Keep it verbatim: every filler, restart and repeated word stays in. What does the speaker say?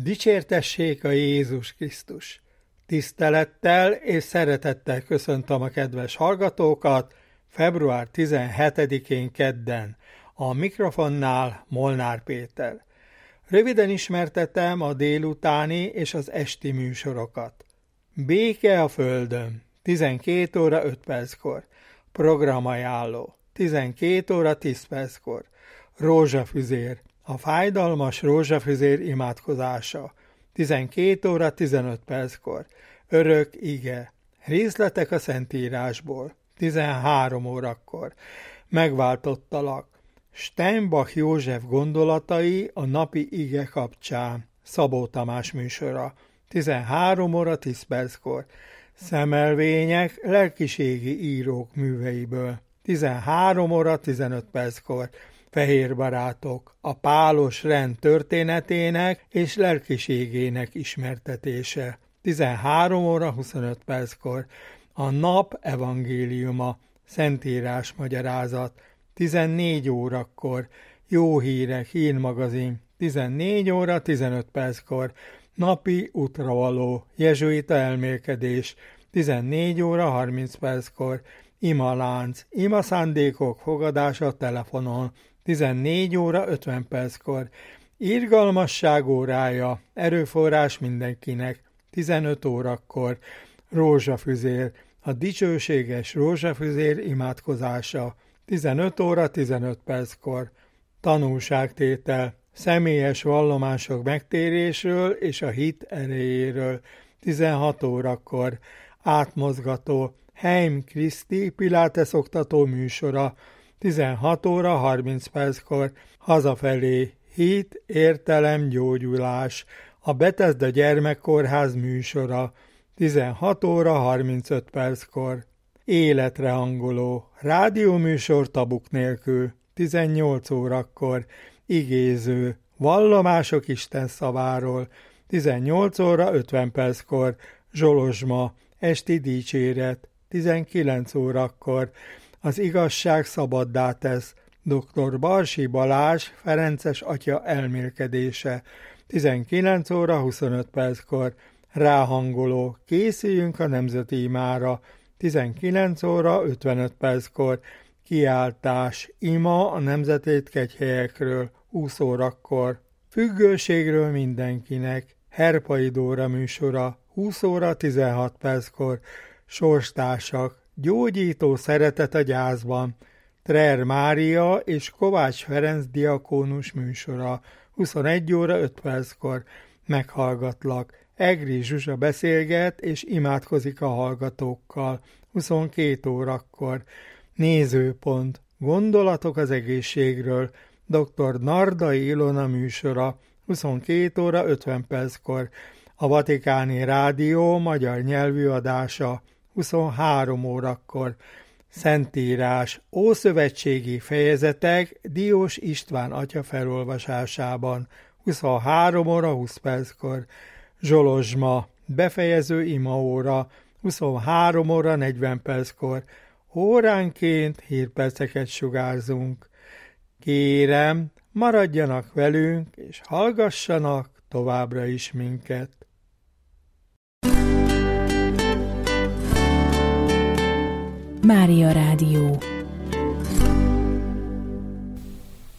Dicsértessék a Jézus Krisztus! Tisztelettel és szeretettel köszöntöm a kedves hallgatókat február tizenhetedikén kedden. A mikrofonnál Molnár Péter. Röviden ismertetem a délutáni és az esti műsorokat. Béke a földön, tizenkét óra öt perckor. Programajánló, tizenkét óra tíz perckor. Rózsafüzér, a fájdalmas rózsafüzér imádkozása, tizenkét óra tizenöt perckor. Örök ige, részletek a Szentírásból, tizenhárom órakor. Megváltottalak, Steinbach József gondolatai a napi ige kapcsán, Szabó Tamás műsora, tizenhárom óra tíz perckor. Szemelvények lelkiségi írók műveiből, tizenhárom óra tizenöt perckor. Fehér barátok, a pálos rend történetének és lelkiségének ismertetése, tizenhárom óra huszonöt perckor. A nap evangéliuma, Szentírás magyarázat, tizennégy órakor. Jó hírek, hírmagazin, tizennégy óra tizenöt perckor. Napi útravaló, jezsuita elmélkedés, tizennégy óra harminc perckor. Imalánc, ima szándékok fogadása telefonon, tizennégy óra ötven perckor. Irgalmasság órája, erőforrás mindenkinek, tizenöt órakor. Rózsafüzér, a dicsőséges rózsafüzér imádkozása, tizenöt óra tizenöt perckor. Tanúságtétel, személyes vallomások megtérésről és a hit erejéről, tizenhat órakor. Átmozgató, Heim Kriszti Pilates oktató műsora, tizenhat óra harminc perckor. Hazafelé, hit, értelem, gyógyulás, a Bethesda gyermekkórház műsora, tizenhat óra harmincöt perckor. Életre hangoló, rádióműsor tabuk nélkül, tizennyolc órakor. Igéző, vallomások Isten szaváról, tizennyolc óra ötven perckor. Zsolozsma, esti dicséret, tizenkilenc órakor. Az igazság szabaddá tesz, dr. Barsi Balázs Ferences atya elmélkedése, tizenkilenc óra huszonöt perckor. Ráhangoló, készüljünk a nemzeti imára, tizenkilenc óra ötvenöt perckor. Kiáltás, ima a nemzetétkegyhelyekről, húsz órakor. Függőségről mindenkinek, Herpai Dóra műsora, húsz óra tizenhat perckor. Sorstársak, gyógyító szeretet a gyászban, Trer Mária és Kovács Ferenc diakónus műsora, huszonegy óra öt perckor. Meghallgatlak, Egri Zsuzsa beszélget és imádkozik a hallgatókkal, huszonkét órakor. Nézőpont, gondolatok az egészségről, dr. Nardai Ilona műsora, huszonkét óra ötven perckor. A Vatikáni Rádió magyar nyelvű adása, huszonhárom órakor. Szentírás, ószövetségi fejezetek Diós István atya felolvasásában, huszonhárom óra húsz perckor. Zsolozsma, befejező imaóra, huszonhárom óra negyven perckor. Óránként hírperceket sugárzunk. Kérem, maradjanak velünk, és hallgassanak továbbra is minket. Mária Rádió.